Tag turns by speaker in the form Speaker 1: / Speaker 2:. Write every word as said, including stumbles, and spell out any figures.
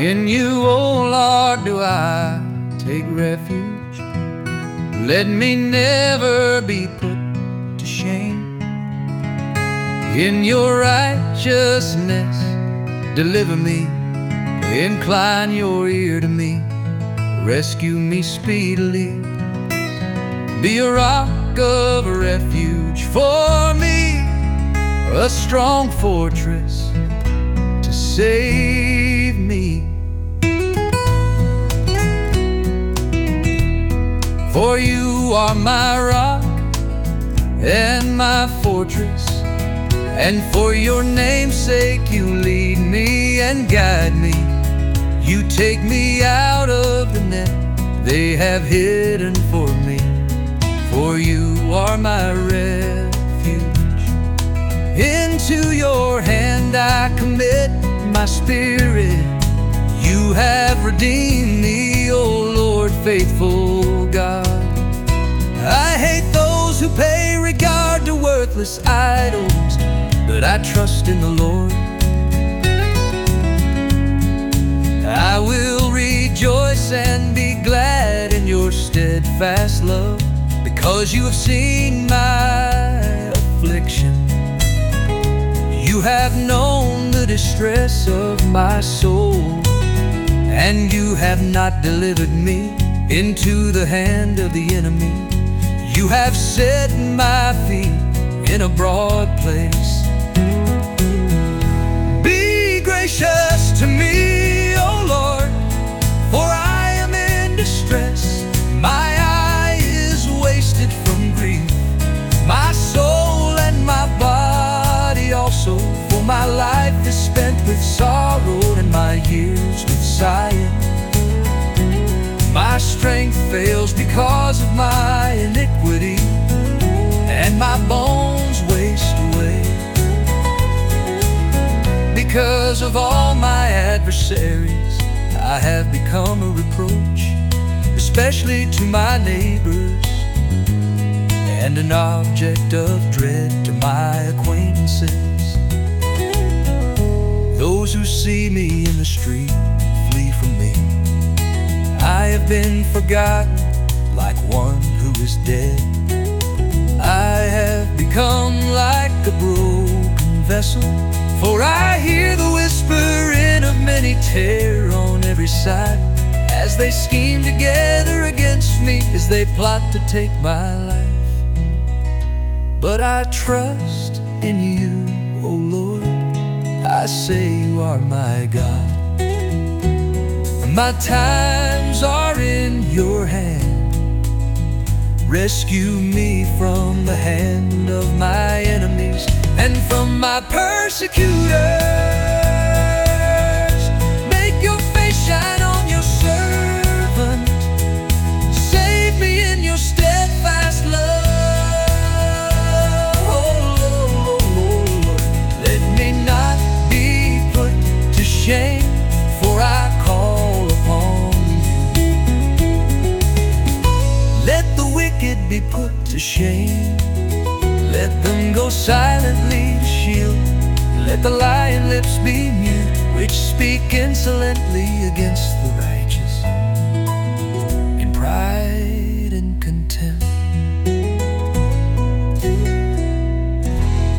Speaker 1: In you, O Lord, do I take refuge. Let me never be put to shame. In your righteousness, deliver me. Incline your ear to me. Rescue me speedily. Be a rock of refuge for me, a strong fortress to save me. For you are my rock and my fortress, and for your name's sake you lead me and guide me. You take me out of the net they have hidden for me. For you are my refuge. Into your hand I commit my spirit. You have redeemed me, O Lord, faithful God. I hate those who pay regard to worthless idols, but I trust in the Lord. I will rejoice and be glad in your steadfast love, because you have seen my affliction. You have known the distress of my soul, and you have not delivered me into the hand of the enemy. You have set my feet in a broad place. Be gracious to me, O Lord, for I am in distress. My eye is wasted from grief, my soul and my body also, for my life is spent with sorrow and my years with sighing. My strength fails because of my iniquity, and my bones waste away. Because of all my adversaries, I have become a reproach, especially to my neighbors, and an object of dread to my acquaintances. Those who see me in the street flee from me. I have been forgotten like one who is dead. I have become like a broken vessel, for I hear the whispering of many terror on every side, as they scheme together against me, as they plot to take my life. But I trust in you, O Lord. I say you are my God. My times are in your hand. Rescue me from the hand of my enemies and from my persecutors. Make your face shine on your servant. Save me in your steadfast love. Oh, Lord, let me not be put to shame, for I call upon you. Let the wicked be put to shame. Let them go silently to shield. Let the lying lips be mute, which speak insolently against the righteous in pride.